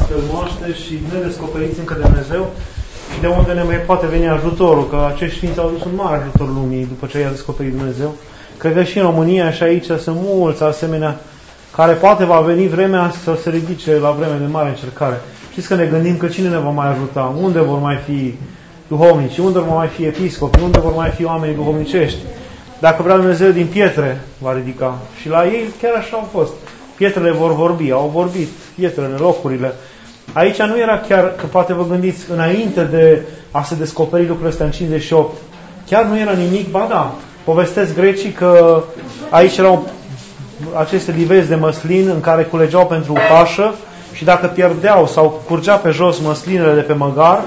moaștele noastre și nedescoperiți încă de Dumnezeu și de unde ne mai poate veni ajutorul, că acești sfinți au dus un mare ajutor lumii după ce i-a descoperit Dumnezeu. Cred că și în România și aici sunt mulți asemenea care poate va veni vremea să se ridice la vreme de mare încercare. Știți că ne gândim că cine ne va mai ajuta? Unde vor mai fi duhovnici? Unde vor mai fi episcopi? Unde vor mai fi oameni duhovnicești? Dacă vrea Dumnezeu, din pietre va ridica. Și la ei chiar așa au fost. Pietrele vor vorbi, au vorbit pietrele, locurile. Aici nu era chiar, că poate vă gândiți, înainte de a se descoperi lucrurile astea în 58, chiar nu era nimic, ba da. Povestesc grecii că aici erau aceste livezi de măslin în care culegeau pentru pașă și dacă pierdeau sau curgea pe jos măslinele de pe măgar,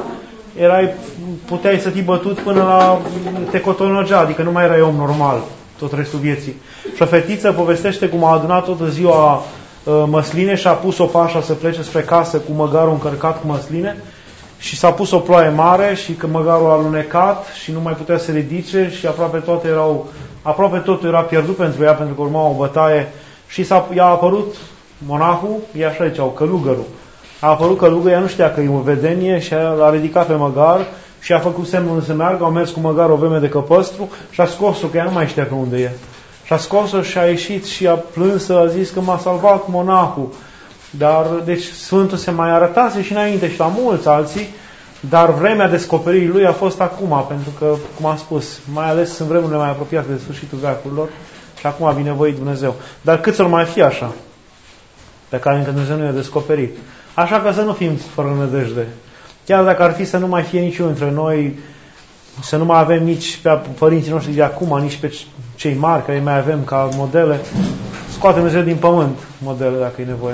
puteai să fii bătut până la te cotonogea, adică nu mai erai om normal tot restul vieții. Și o fetiță povestește cum a adunat toată ziua măsline și a pus o pașă să plece spre casă cu măgarul încărcat cu măsline și s-a pus o ploaie mare și că măgarul a alunecat și nu mai putea să se ridice și aproape totul era pierdut pentru ea, pentru că urma o bătaie și i-a apărut monahul, e așa ziceau, călugărul. A apărut călugărul, ea nu știa că e o vedenie și l-a ridicat pe măgar și a făcut semnul să meargă, au mers cu măgarul o vreme de căpăstru și a scos-o, că ea nu mai știa pe unde e. Și a scos-o și a ieșit și a plâns, a zis că m-a salvat monahul. Dar, deci, Sfântul se mai arătase și înainte și la mulți alții, dar vremea descoperirii lui a fost acum, pentru că, cum am spus, mai ales în vremurile mai apropiate de sfârșitul veacurilor și acum a binevoit Dumnezeu. Dar câți or mai fi așa, pe care încă Dumnezeu nu i-a descoperit? Așa că să nu fim fără nădejde. Chiar dacă ar fi să nu mai fie niciunul dintre noi, să nu mai avem nici pe părinții noștri de acum, nici pe cei mari care îi mai avem ca modele, scoate Dumnezeu din pământ modele dacă e nevoie.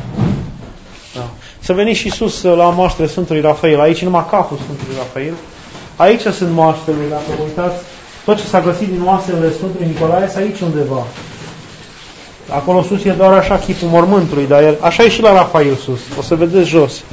Da. Să veniți și sus la moaștele Sfântului Rafael. Aici numai capul Sfântului Rafael. Aici sunt moaștele, dacă vă uitați, tot ce s-a găsit din oasele Sfântului Nicolae este aici undeva. Acolo sus e doar așa chipul mormântului, dar el, așa e și la Rafael sus. O să vedeți jos.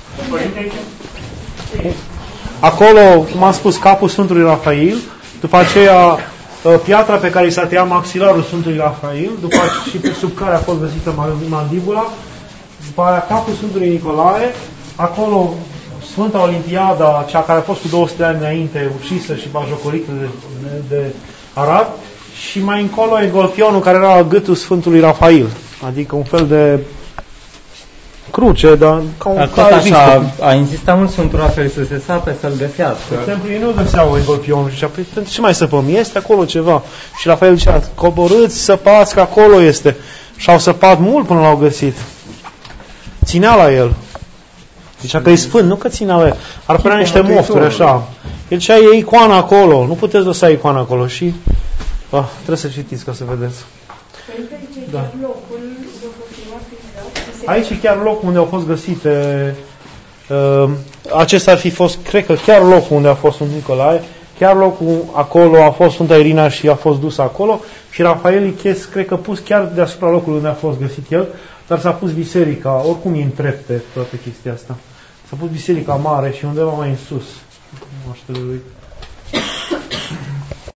Acolo, cum am spus, capul Sfântului Rafael, după aceea piatra pe care i s-a tăiat maxilarul Sfântului Rafael, după și sub care a fost găsită mandibula, după aia capul Sfântului Nicolae, acolo Sfânta Olimpiada, cea care a fost cu 200 de ani înainte ucisă și bajocorită de Arad, și mai încolo e golfionul care era la gâtul Sfântului Rafael, adică un fel de cruce, dar ca un așa, a insistat mult Sfântul Rafael să se sape, să-l găsească. De exemplu, ei nu găseau engolfionul și zicea, păi, pentru ce mai săpăm? Este acolo ceva. Și Rafael zicea, coborâți, săpați, că acolo este. Și au săpat mult până l-au găsit. Ținea la el. Zicea că e sfânt, nu că ținea la el. Ar părea niște mofturi, așa. El zicea, e icoana acolo, nu puteți lăsa icoana acolo. Și trebuie să citiți ca să vedeți. Da. Aici e chiar locul unde au fost găsite, acesta ar fi fost, cred că chiar locul unde a fost Sfântul Nicolae, chiar locul acolo a fost Sfânta Irina și a fost dus acolo și Rafael Iches, cred că pus chiar deasupra locului unde a fost găsit el, dar s-a pus biserica, oricum e în trepte toată chestia asta. S-a pus biserica mare și undeva mai în sus, moaștele lui.